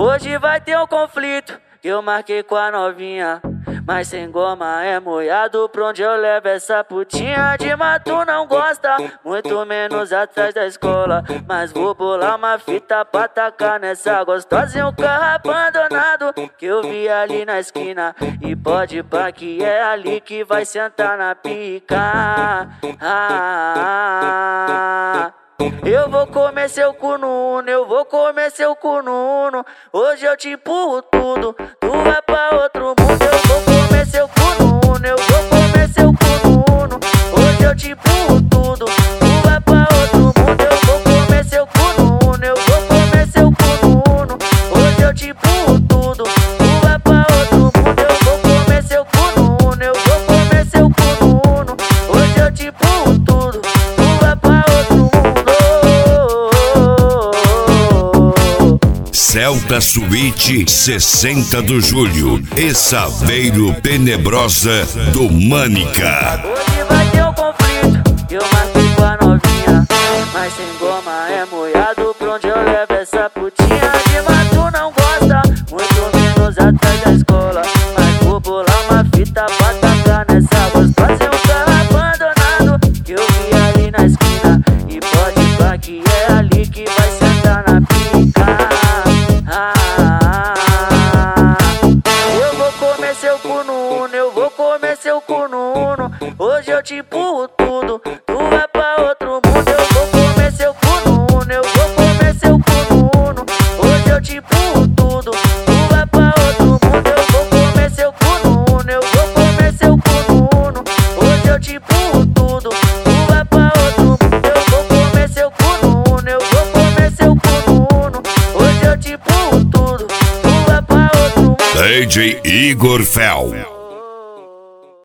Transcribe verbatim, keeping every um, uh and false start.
Hoje vai ter um conflito que eu marquei com a novinha, mas sem goma é moiado, pra onde eu levo essa putinha. De mato não gosta, muito menos atrás da escola, mas vou bolar uma fita pra tacar nessa gostosa em um carro abandonado que eu vi ali na esquina. E pode pá que é ali que vai sentar na pica. Ah, eu vou comer seu cu no uno, eu vou comer seu cu no uno. Hoje eu te empurro tudo, tu vai pra outro mundo. Eu vou comer seu cu no uno, eu vou comer seu cu no uno. Hoje eu te empurro tudo, tu vai pra outro mundo. Eu vou comer seu cu no uno, eu vou comer seu cu no uno. Hoje eu te empurro tudo, tu vai pra outro mundo. Eu vou comer seu cu no uno, eu vou comer seu cu no uno. Hoje eu te empurro tudo, tu vai pra outro mundo. Celta Suíte sessenta do Julho e Saveiro Tenebrosa do Mânica. Hoje vai ter um conflito que eu marquei com a novinha, mas sem goma é moiado, pra onde eu levo essa putinha. De mato não gosta, muito menos atrás da escola, mas vou bolar uma fita pra tacar nessa gostosa em um carro abandonado que eu vi ali na esquina. E pode pá que é ali que vai sentar na pica. Ah, eu vou comer seu cu no uno, eu vou comer seu cu no uno. Hoje eu te empurro tudo, tu vai pra outro mundo. Eu vou comer seu cu no uno, eu vou comer seu cu no uno. Hoje eu te empurro tudo, tu vai pra outro mundo. Eu vou comer seu cu no uno, eu vou comer seu cu no uno. Hoje eu te empurro tudo, tu vai pra outro mundo. Eu vou comer seu cu no uno, eu vou comer seu cu no uno. Hoje eu te empurro tudo, tu vai pra outro mundo. D J Igor Fel.